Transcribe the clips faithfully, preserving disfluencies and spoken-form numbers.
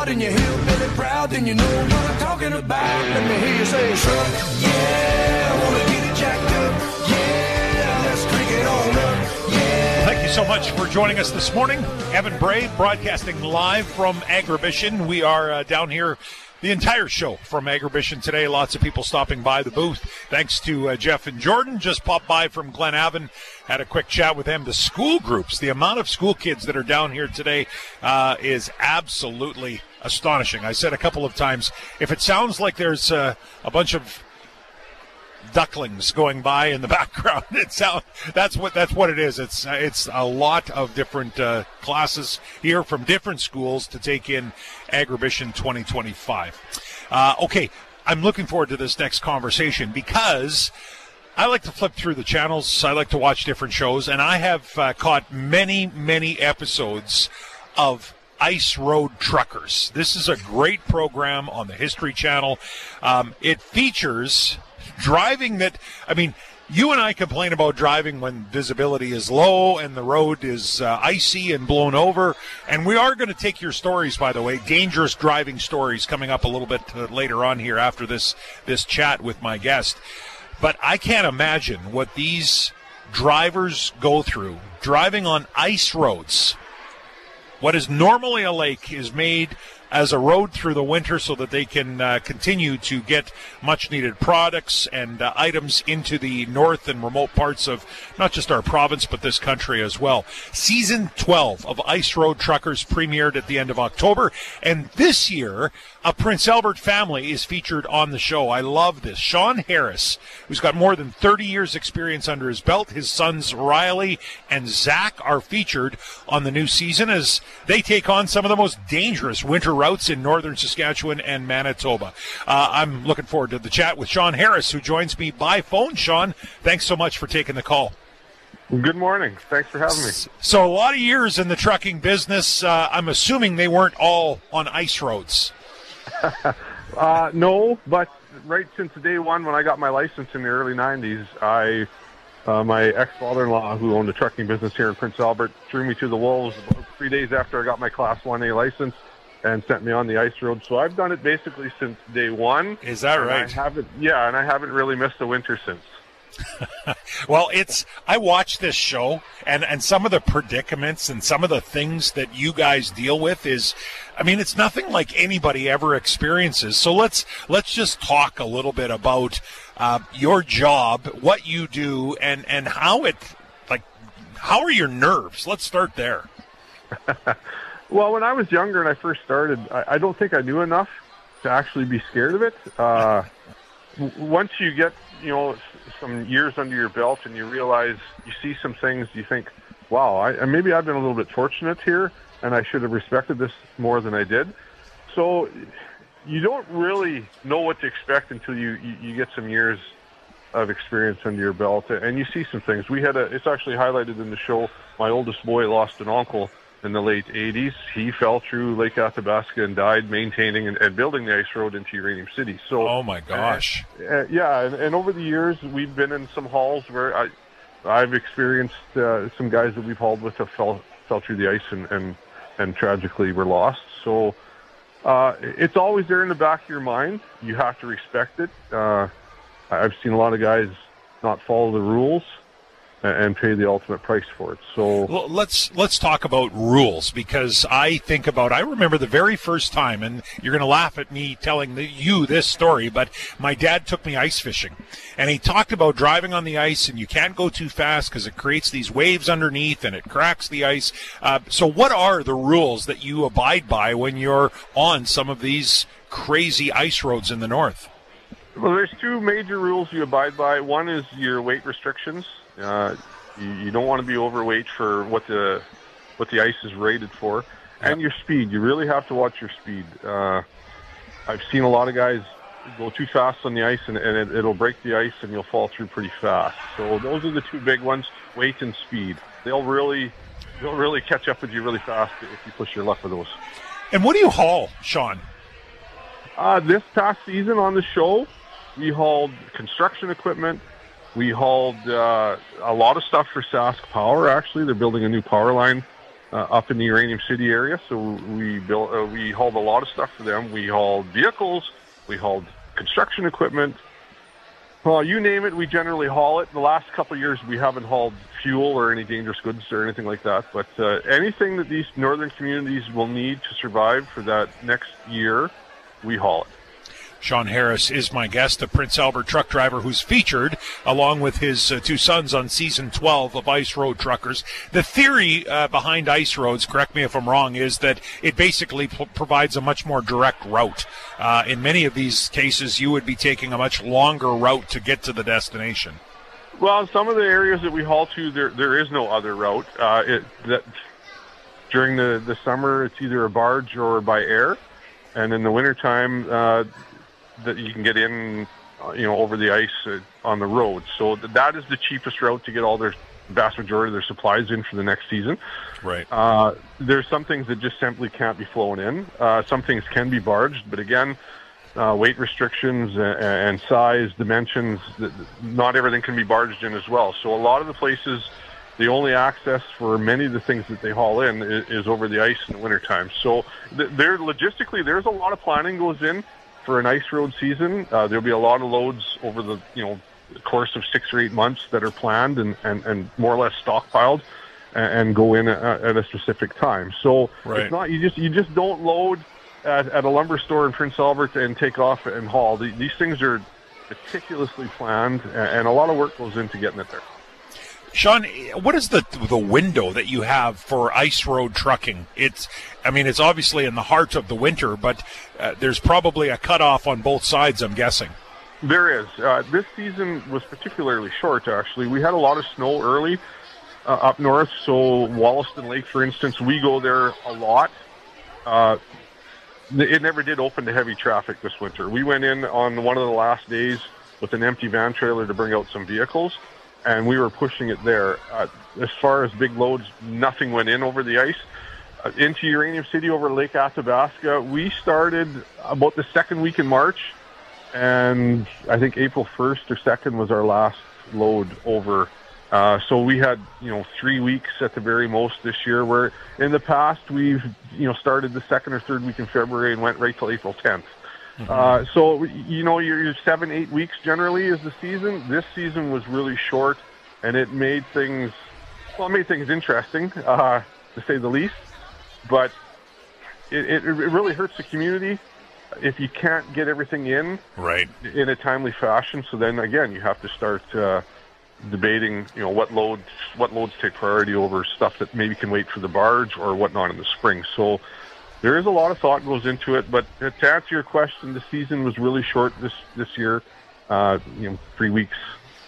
loud and you're hillbilly proud, then you know what I'm talking about. Let me hear you say, truck, yeah, I wanna get it jacked up, yeah, let's crank it on up, yeah. Thank you so much for joining us this morning. Evan Bray broadcasting live from Agribition. We are uh, down here the entire show from Agribition today. Lots of people stopping by the booth. Thanks to uh, Jeff and Jordan. Just popped by from Glenavon. Had a quick chat with them. The school groups, the amount of school kids that are down here today uh, is absolutely astonishing. I said a couple of times, if it sounds like there's uh, a bunch of ducklings going by in the background, it sound, that's what that's what it is. It's uh, it's a lot of different uh, classes here from different schools to take in Agribition twenty twenty-five. Uh, okay, I'm looking forward to this next conversation because I like to flip through the channels. I like to watch different shows, and I have uh, caught many, many episodes of Ice Road Truckers. This is a great program on the History Channel. Um, it features driving that, I mean, you and I complain about driving when visibility is low and the road is uh, icy and blown over. And we are going to take your stories, by the way, dangerous driving stories coming up a little bit uh, later on here after this, this chat with my guest. But I can't imagine what these drivers go through driving on ice roads. What is normally a lake is made as a road through the winter so that they can uh, continue to get much-needed products and uh, items into the north and remote parts of not just our province, but this country as well. Season twelve of Ice Road Truckers premiered at the end of October, and this year, a Prince Albert family is featured on the show. I love this. Sean Harris, who's got more than thirty years experience under his belt, his sons Riley and Zach are featured on the new season as they take on some of the most dangerous winter routes in northern Saskatchewan and Manitoba. Uh, I'm looking forward to the chat with Sean Harris, who joins me by phone. Sean, thanks so much for taking the call. Good morning. Thanks for having me. So a lot of years in the trucking business. Uh, I'm assuming they weren't all on ice roads. uh, no, but right since day one when I got my license in the early nineties, I, uh, my ex-father-in-law, who owned a trucking business here in Prince Albert, threw me to the wolves about three days after I got my Class one A license and sent me on the ice road. So I've done it basically since day one. Is that right? I haven't, yeah, and I haven't really missed a winter since. Well, it's, I watch this show, and, and some of the predicaments and some of the things that you guys deal with is, I mean, it's nothing like anybody ever experiences. So let's let's just talk a little bit about uh, your job, what you do, and, and how it, like, how are your nerves? Let's start there. Well, when I was younger and I first started, I, I don't think I knew enough to actually be scared of it. Uh, w- once you get, you know, some years under your belt and you realize, you see some things, you think, wow, I, maybe I've been a little bit fortunate here and I should have respected this more than I did. So you don't really know what to expect until you, you, you get some years of experience under your belt and you see some things. We had a, it's actually highlighted in the show, my oldest boy lost an uncle in the late eighties. He fell through Lake Athabasca and died maintaining and, and building the ice road into Uranium City. So, oh my gosh. Uh, uh, yeah, and, and over the years, we've been in some hauls where I, I've experienced uh, some guys that we've hauled with have fell, fell through the ice and, and, and tragically were lost. So uh, it's always there in the back of your mind. You have to respect it. Uh, I've seen a lot of guys not follow the rules and pay the ultimate price for it. So well, let's let's talk about rules, because I think about, I remember the very first time, and you're going to laugh at me telling the, you this story, but my dad took me ice fishing, and he talked about driving on the ice, and you can't go too fast because it creates these waves underneath, and it cracks the ice. Uh, so what are the rules that you abide by when you're on some of these crazy ice roads in the north? Well, there's two major rules you abide by. One is your weight restrictions. Uh, you, you don't want to be overweight for what the what the ice is rated for, and your speed. You really have to watch your speed. Uh, I've seen a lot of guys go too fast on the ice, and, and it, it'll break the ice, and you'll fall through pretty fast. So those are the two big ones: weight and speed. They'll really they'll really catch up with you really fast if you push your luck with those. And what do you haul, Sean? Uh, this past season on the show, we hauled construction equipment. We hauled uh, a lot of stuff for Sask Power, actually. They're building a new power line uh, up in the Uranium City area. So we built, uh, we hauled a lot of stuff for them. We hauled vehicles, we hauled construction equipment. Well, you name it, we generally haul it. The last couple of years, we haven't hauled fuel or any dangerous goods or anything like that. But uh, anything that these northern communities will need to survive for that next year, we haul it. Sean Harris is my guest, the Prince Albert truck driver who's featured along with his uh, two sons on season twelve of Ice Road Truckers. The theory uh, behind Ice Roads, correct me if I'm wrong, is that it basically p- provides a much more direct route. Uh, in many of these cases, you would be taking a much longer route to get to the destination. Well, in some of the areas that we haul to, there there is no other route. Uh, it, that during the, the summer, it's either a barge or by air, and in the wintertime, uh, that you can get in, uh, you know, over the ice uh, on the road. So th- that is the cheapest route to get all their vast majority of their supplies in for the next season. Right. Uh, there's some things that just simply can't be flown in. Uh, some things can be barged, but again, uh, weight restrictions and, and size, dimensions, th- not everything can be barged in as well. So a lot of the places, the only access for many of the things that they haul in is, is over the ice in the wintertime. So th- there, logistically, there's a lot of planning goes in for an ice road season. Uh, there'll be a lot of loads over the, you know, course of six or eight months that are planned and, and, and more or less stockpiled and, and go in at, at a specific time. So right. It's not, you just, you just don't load at, at a lumber store in Prince Albert and take off and haul. The, these things are meticulously planned and, and a lot of work goes into getting it there. Sean, what is the the window that you have for ice road trucking? It's, I mean, it's obviously in the heart of the winter, but uh, there's probably a cutoff on both sides, I'm guessing. There is. Uh, this season was particularly short, actually. We had a lot of snow early uh, up north, so Wollaston Lake, for instance, we go there a lot. Uh, it never did open to heavy traffic this winter. We went in on one of the last days with an empty van trailer to bring out some vehicles, and we were pushing it there. Uh, as far as big loads, nothing went in over the ice. Uh, into Uranium City over Lake Athabasca, we started about the second week in March, and I think April first or second was our last load over. Uh, so we had, you know, three weeks at the very most this year, where in the past we've, you know, started the second or third week in February and went right till April tenth. Mm-hmm. Uh, so, you know, your, your seven, eight weeks generally is the season. This season was really short, and it made things, well, it made things interesting, uh, to say the least. But it, it, it really hurts the community if you can't get everything in right in a timely fashion. So then, again, you have to start uh, debating, you know, what loads, what loads take priority over stuff that maybe can wait for the barge or whatnot in the spring. So there is a lot of thought goes into it, but to answer your question, the season was really short this this year, uh, you know, three weeks,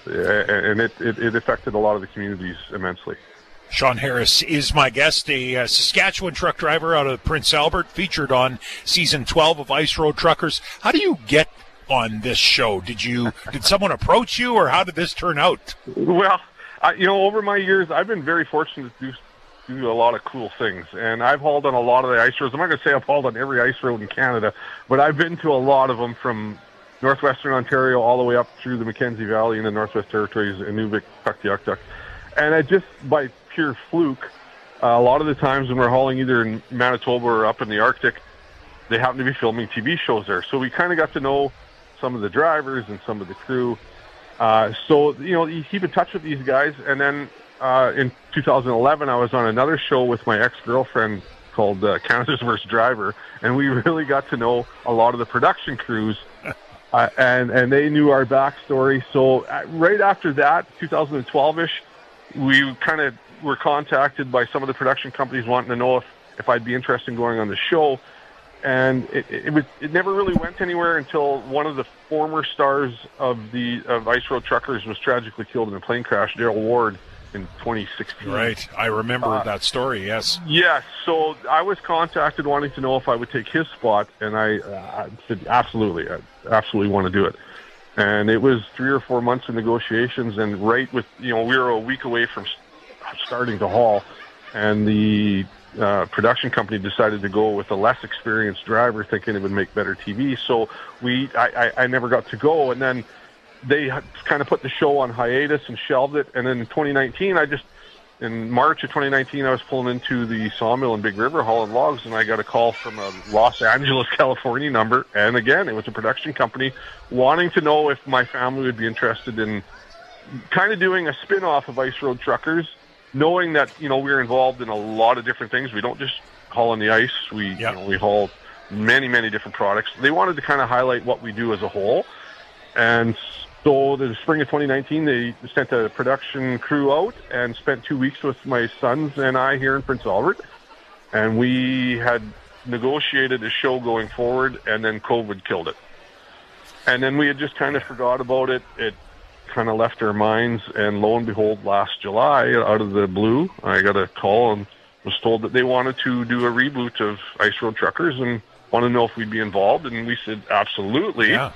and it, it, it affected a lot of the communities immensely. Sean Harris is my guest, a uh, Saskatchewan truck driver out of Prince Albert, featured on season twelve of Ice Road Truckers. How do you get on this show? Did you did someone approach you, or how did this turn out? Well, I, you know, over my years, I've been very fortunate to do do a lot of cool things, and I've hauled on a lot of the ice roads. I'm not going to say I've hauled on every ice road in Canada, but I've been to a lot of them, from northwestern Ontario all the way up through the Mackenzie Valley in the Northwest Territories, Inuvik, Tuktoyaktuk. And I just, by pure fluke, uh, a lot of the times when we're hauling either in Manitoba or up in the Arctic, they happen to be filming T V shows there. So we kind of got to know some of the drivers and some of the crew. Uh, so, you know, you keep in touch with these guys, and then Uh, in two thousand eleven, I was on another show with my ex-girlfriend called uh, Canada's Worst Driver, and we really got to know a lot of the production crews, uh, and, and they knew our backstory. So uh, right after that, two thousand twelve-ish, we kind of were contacted by some of the production companies wanting to know if, if I'd be interested in going on the show. And it, it, was, it never really went anywhere until one of the former stars of the of Ice Road Truckers was tragically killed in a plane crash, Daryl Ward, in twenty sixteen. Right. I remember uh, that story, yes. Yes. So I was contacted wanting to know if I would take his spot, and I, uh, I said, absolutely. I absolutely want to do it. And it was three or four months of negotiations, and right with, you know, we were a week away from starting to haul, and the uh, production company decided to go with a less experienced driver, thinking it would make better T V. So we, I, I, I never got to go, and then they kind of put the show on hiatus and shelved it. And then in twenty nineteen, I just in March of twenty nineteen, I was pulling into the sawmill in Big River hauling logs, and I got a call from a Los Angeles, California number. And again, it was a production company wanting to know if my family would be interested in kind of doing a spin-off of Ice Road Truckers, knowing that, you know, we're involved in a lot of different things. We don't just haul on the ice. We, yep. you know, we haul many, many different products. They wanted to kind of highlight what we do as a whole. And so the spring of twenty nineteen, they sent a production crew out and spent two weeks with my sons and I here in Prince Albert. And we had negotiated a show going forward, and then COVID killed it. And then we had just kind of forgot about it. It kind of left our minds, and lo and behold, last July, out of the blue, I got a call and was told that they wanted to do a reboot of Ice Road Truckers and want to know if we'd be involved. And we said, absolutely. Yeah.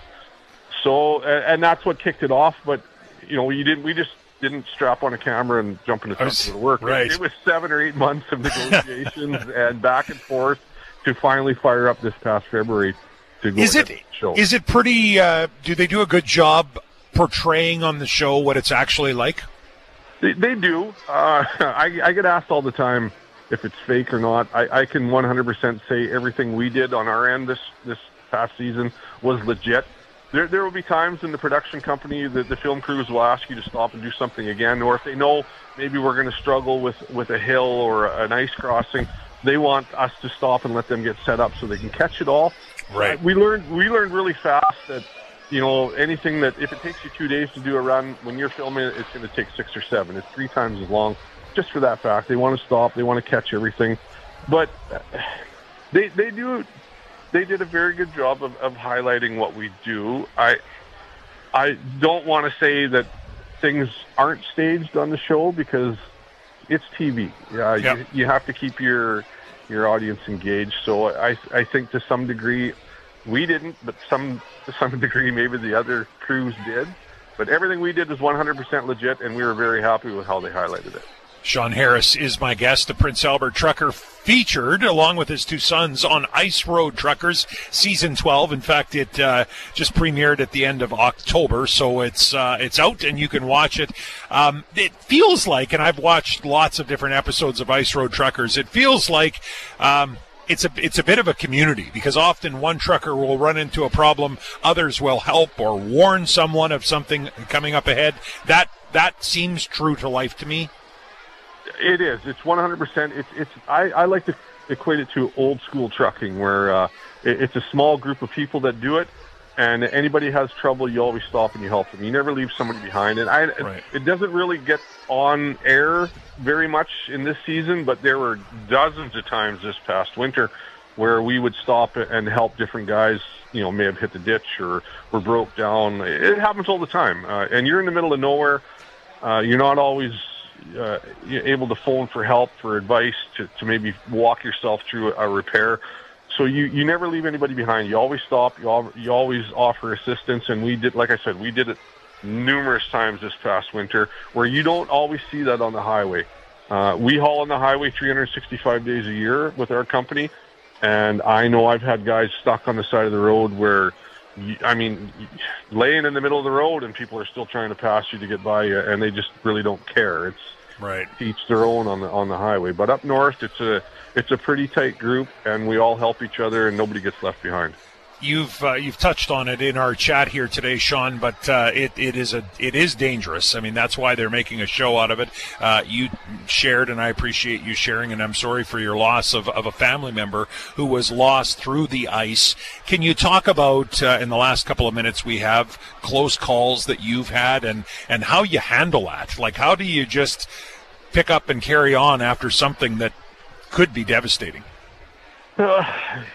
So, and that's what kicked it off. But, you know, you didn't, we just didn't strap on a camera and jump in a truck was, to work. Right. It was seven or eight months of negotiations and back and forth to finally fire up this past February to go is it, the show. Is it pretty, uh, do they do a good job portraying on the show what it's actually like? They, they do. Uh, I, I get asked all the time if it's fake or not. I, I can one hundred percent say everything we did on our end this, this past season was legit. There, there will be times in the production company that the film crews will ask you to stop and do something again, or if they know maybe we're going to struggle with, with a hill or an ice crossing, they want us to stop and let them get set up so they can catch it all. Right. Uh, we learned we learned really fast that, you know, anything that, if it takes you two days to do a run, when you're filming it, it's going to take six or seven. It's three times as long, just for that fact. They want to stop. They want to catch everything. But they they do... They did a very good job of, of highlighting what we do. I I don't want to say that things aren't staged on the show because it's T V. Yeah, yep. you, you have to keep your your audience engaged. So I I think to some degree we didn't, but some to some degree maybe the other crews did. But everything we did was one hundred percent legit, and we were very happy with how they highlighted it. Sean Harris is my guest, the Prince Albert trucker, featured along with his two sons on Ice Road Truckers season twelve. In fact, it uh, just premiered at the end of October, so it's uh, it's out and you can watch it. Um, it feels like, and I've watched lots of different episodes of Ice Road Truckers, it feels like um, it's a it's a bit of a community, because often one trucker will run into a problem, others will help or warn someone of something coming up ahead. That that seems true to life to me. It is. It's one hundred percent. It's, it's, I, I like to equate it to old school trucking, where uh, it, it's a small group of people that do it, and anybody has trouble, you always stop and you help them. You never leave somebody behind. And I, right. it doesn't really get on air very much in this season, but there were dozens of times this past winter where we would stop and help different guys, you know, may have hit the ditch or were broke down. It happens all the time. Uh, and you're in the middle of nowhere. Uh, you're not always Uh, able to phone for help, for advice, to, to maybe walk yourself through a repair. So you, you never leave anybody behind. You always stop. You, al- you always offer assistance. And we did, like I said, we did it numerous times this past winter, where you don't always see that on the highway. Uh, we haul on the highway three hundred sixty-five days a year with our company. And I know I've had guys stuck on the side of the road where, I mean, laying in the middle of the road and people are still trying to pass you to get by you, and they just really don't care. It's right. Each their own on the on the highway. But up north, it's a it's a pretty tight group, and we all help each other, and nobody gets left behind. You've uh, you've touched on it in our chat here today, Sean, but uh, it it is a it is dangerous. I mean, that's why they're making a show out of it. Uh, you shared, and I appreciate you sharing, and I'm sorry for your loss of, of a family member who was lost through the ice. Can you talk about, uh, in the last couple of minutes we have, close calls that you've had, and, and how you handle that? Like, how do you just pick up and carry on after something that could be devastating? Uh,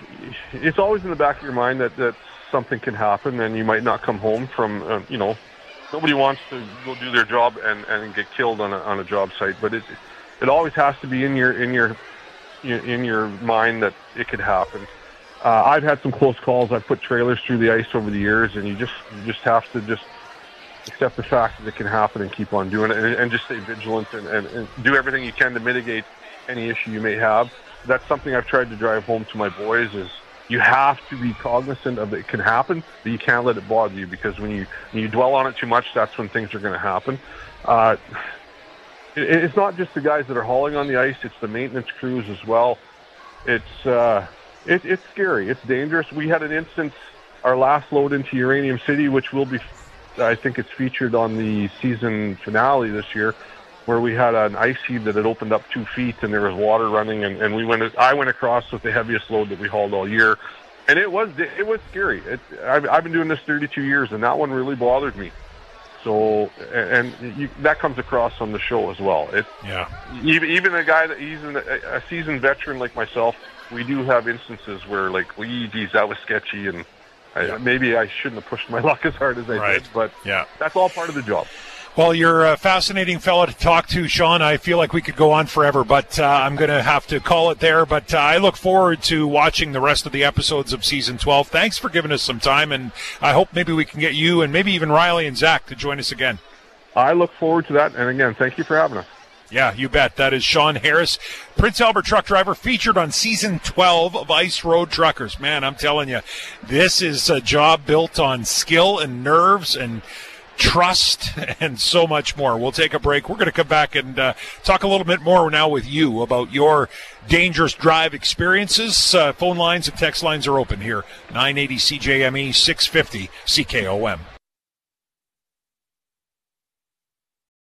it's always in the back of your mind that, that something can happen and you might not come home from, uh, you know, nobody wants to go do their job and, and get killed on a, on a job site, but it it always has to be in your in your in your mind that it could happen. Uh, I've had some close calls. I've put trailers through the ice over the years, and you just you just have to just accept the fact that it can happen and keep on doing it, and, and just stay vigilant and, and, and do everything you can to mitigate any issue you may have. That's something I've tried to drive home to my boys, is you have to be cognizant of it can happen, but you can't let it bother you, because when you when you dwell on it too much, that's when things are going to happen. Uh, it, it's not just the guys that are hauling on the ice; it's the maintenance crews as well. It's uh, it, it's scary. It's dangerous. We had an instance, our last load into Uranium City, which will be, I think it's featured on the season finale this year, where we had an ice heave that had opened up two feet and there was water running, and, and we went. I went across with the heaviest load that we hauled all year, and it was it was scary. It, I've, I've been doing this thirty-two years, and that one really bothered me. So, and, and you, that comes across on the show as well. It, yeah. Even even a guy that he's an, a seasoned veteran like myself, we do have instances where like, geez, that was sketchy, and I, yeah. maybe I shouldn't have pushed my luck as hard as I right. did. But yeah. that's all part of the job. Well, you're a fascinating fella to talk to, Sean. I feel like we could go on forever, but uh, I'm going to have to call it there. But uh, I look forward to watching the rest of the episodes of Season twelve. Thanks for giving us some time, and I hope maybe we can get you and maybe even Riley and Zach to join us again. I look forward to that, and again, thank you for having us. Yeah, you bet. That is Sean Harris, Prince Albert truck driver, featured on Season twelve of Ice Road Truckers. Man, I'm telling you, this is a job built on skill and nerves and trust and so much more. We'll take a break. We're going to come back and uh, talk a little bit more now with you about your dangerous drive experiences. Uh, phone lines and text lines are open here. nine eighty C J M E, six fifty C K O M.